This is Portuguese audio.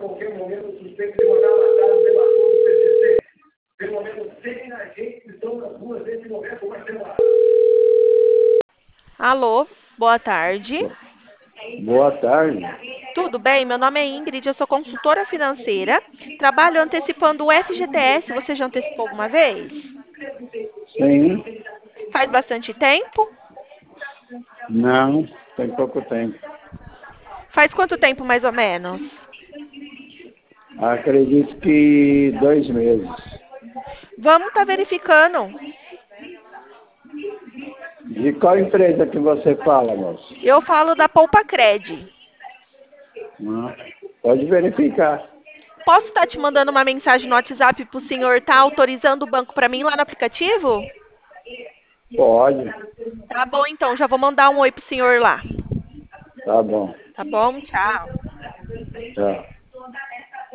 qualquer momento suspeito de mandar matar o delator do PCC. Pelo menos 100 agentes estão nas ruas nesse momento, Marcelo. Alô, boa tarde. Boa tarde. Tudo bem? Meu nome é Ingrid, eu sou consultora financeira. Trabalho antecipando o FGTS. Você já antecipou alguma vez? Sim. Faz bastante tempo? Não, tem pouco tempo. Faz quanto tempo, mais ou menos? Acredito que 2 meses. Vamos estar verificando. De qual empresa que você fala, moço? Eu falo da Poupa Cred. Pode verificar. Posso estar te mandando uma mensagem no WhatsApp para o senhor estar autorizando o banco para mim lá no aplicativo? Pode. Tá bom, então. Já vou mandar um oi pro senhor lá. Tá bom. Tá bom? Tchau. Tchau.